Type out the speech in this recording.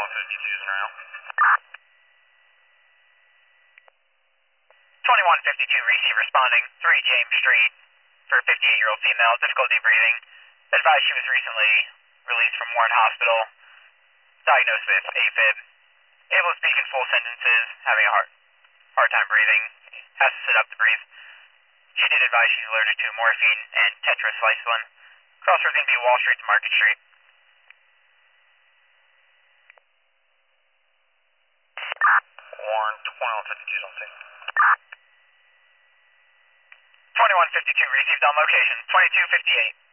22's en route. 2152 receive responding, 3 James Street, for a 58-year-old female, difficulty breathing. Advised she was recently released from Warren Hospital, diagnosed with AFib. Able to speak in full sentences, having a hard time breathing, has to sit up to breathe. She did advise she's allergic to morphine and tetracycline. Crossroads going to be Wall Street to Market Street. Warren, 2152's on scene. 2152 received on location, 2258.